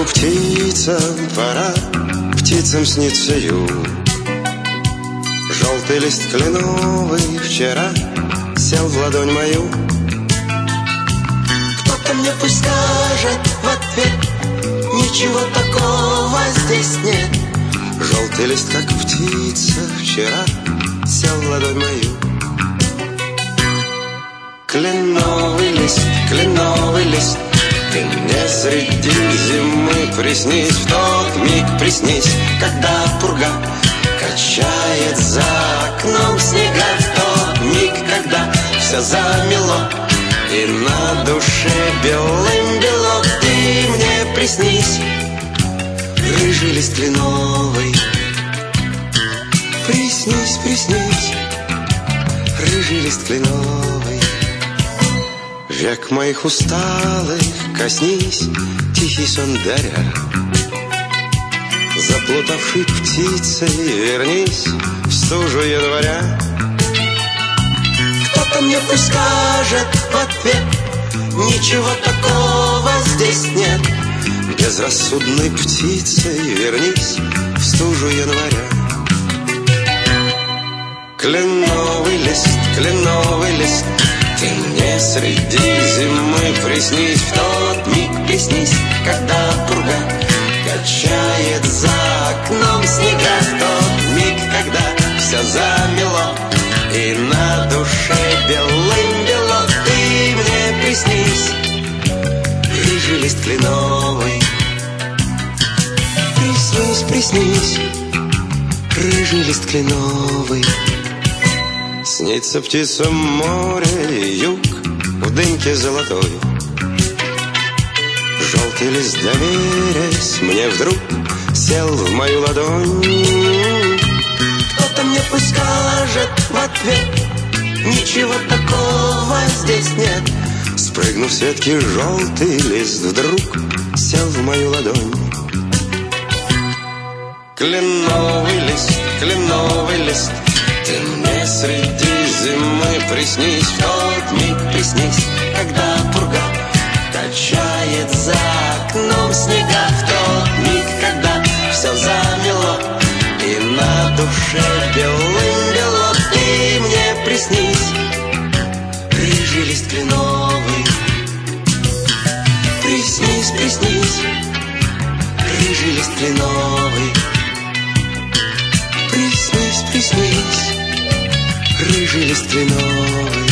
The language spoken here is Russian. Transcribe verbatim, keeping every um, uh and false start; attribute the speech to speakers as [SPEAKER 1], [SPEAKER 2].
[SPEAKER 1] птицам пора, птицам снится юг. Желтый лист кленовый вчера сел в ладонь мою.
[SPEAKER 2] Кто-то мне пусть скажет в ответ: ничего такого здесь нет.
[SPEAKER 1] Желтый лист, как птица, вчера сел в ладонь мою. Кленовый лист, кленовый лист, ты мне среди зимы приснись, в тот миг приснись, когда пурга качает за окном снега, в тот миг, когда все замело и на душе белым бело. Ты мне приснись, рыжий лист кленовый. Приснись, приснись, рыжий лист кленовый. Век моих усталых коснись, тихий сон даря. Заплутавшей птицей вернись в стужу января.
[SPEAKER 2] Кто-то мне пусть скажет в ответ: ничего такого здесь нет.
[SPEAKER 1] Безрассудной птицей вернись в стужу января. Кленовый лист, кленовый лист, ты мне среди зимы приснись, в тот миг приснись, когда пурга качает за окном снега, в тот миг, когда все замело и на душе белым бело. Ты мне приснись, рыжий лист кленовый. Приснись, приснись, рыжий лист кленовый. Снится птицам море и юг в дымке золотой. Желтый лист, доверясь мне, вдруг сел в мою ладонь.
[SPEAKER 2] Кто-то мне пусть скажет в ответ: ничего такого здесь нет.
[SPEAKER 1] Спрыгнув с ветки, желтый лист вдруг сел в мою ладонь. Кленовый лист, кленовый лист, ты мне среди зимы приснись, в тот миг приснись, когда пурга качает за окном снега, в тот миг, когда все замело и на душе белым бело. Ты мне приснись, рыжий лист кленовый. Приснись, приснись, рыжий лист кленовый. Приснись, приснись, рыжий лист кленовый.